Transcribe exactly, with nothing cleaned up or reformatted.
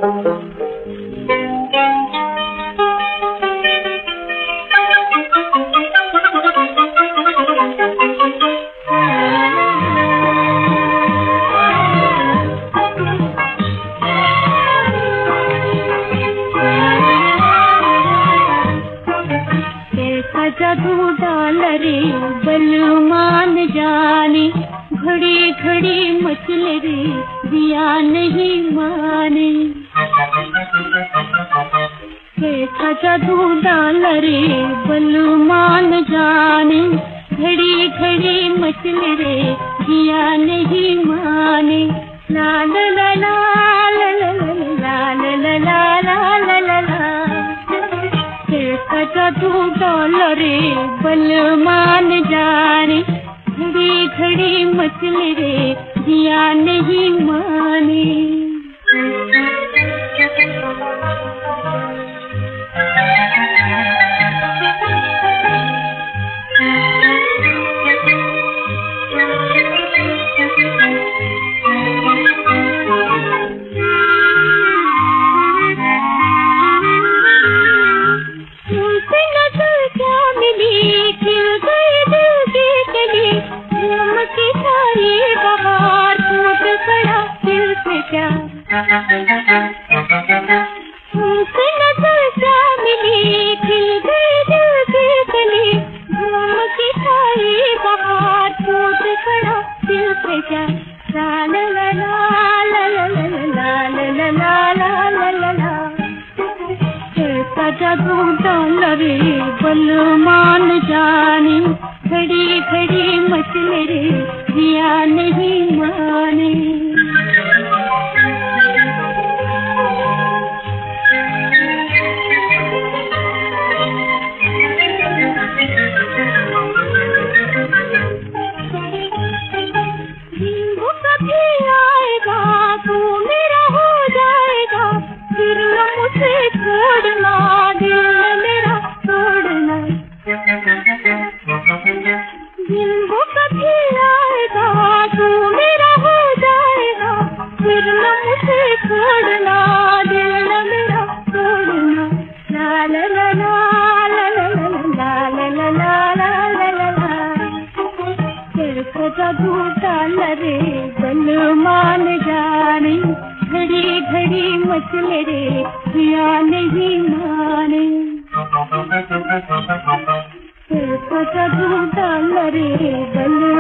जादू डाल रे बलमान जाने, घड़ी घड़ी मचल रे दिया नहीं माने। कैसा जादू डाल रे बलमान जाने, घड़ी घड़ी मचल रे दिया नहीं माने। ला ला ला ला ला ला ला ला ला ला ला। कैसा जादू डाल रे बलमान जाने, घड़ी घड़ी मचल रे दिया नहीं माने। तुमसे नजर क्या मिली, खिल गई दिल की कली, घूम के आई बहार फूट पड़ा दिल पे क्या। ला ला ला ला ला ला ला ला ला ला ला ला। कैसा जादू डाल रे बलमान जाने, घड़ी घड़ी मचल रे दिया नहीं माने। जादू डाल रे बलमान जाने, घड़ी घड़ी मचल रे दिया नहीं माने। जादू डाल रे बल